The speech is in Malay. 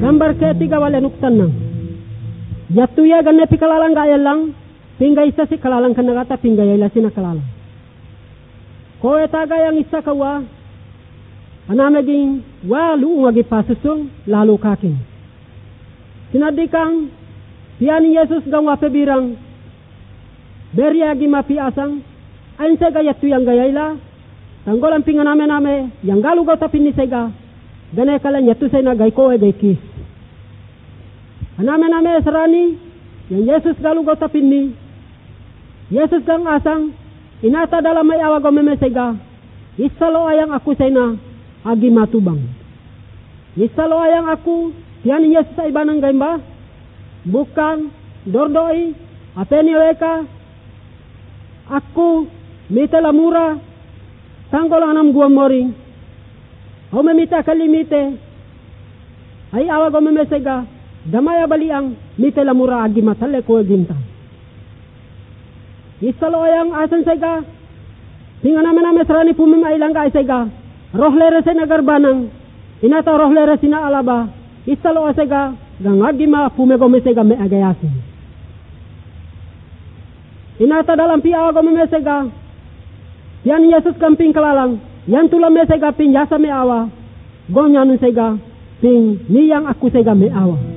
Gambar ketiga wala nuktan nang. Yatuya ganne pikalalang gaya lang, pinggay isa si kalalang kanagata, pinggay ila sina kalalang. Ko etaga yang isa kawa, anamaging walu ngagi pasusung, lalu kaking. Sinadikang, piani Yesus gawa pebirang, beriagi mapi asang, ayon sa gayat tuyang gayayla, tanggolang pinganame-name, yang galugaw tapin ni sega, ganay kalan yatu say na gay ko e gay kis. Aname-name sarani, yang Yesus galugaw tapin ni, Yesus gang asang, inata dalam may awago memesega, isalo ayang aku say na, agi matubang. Isalo ayang aku, piani Yesus ay banang gaimba, bukan, dordoi, apeni weka, aku, mita lamura, tanggol anam guam moring, o memita kalimite, ay awago memesega, damaya baliang, mita lamura agi matale ko ginta. Isalo ayang asan sega, tinga naman sarani pumimailang ka sega, rohlere sa nagarbanang, inata rohlere sina alaba, isalo asega, gangagi ma pumego mesega me agayasin. Inata dalam piago memesega, yan Yesus kamping kalalang, yan tulang mesega pin yasa me awa, gonyanun sega, pin niyang aku sega me awa.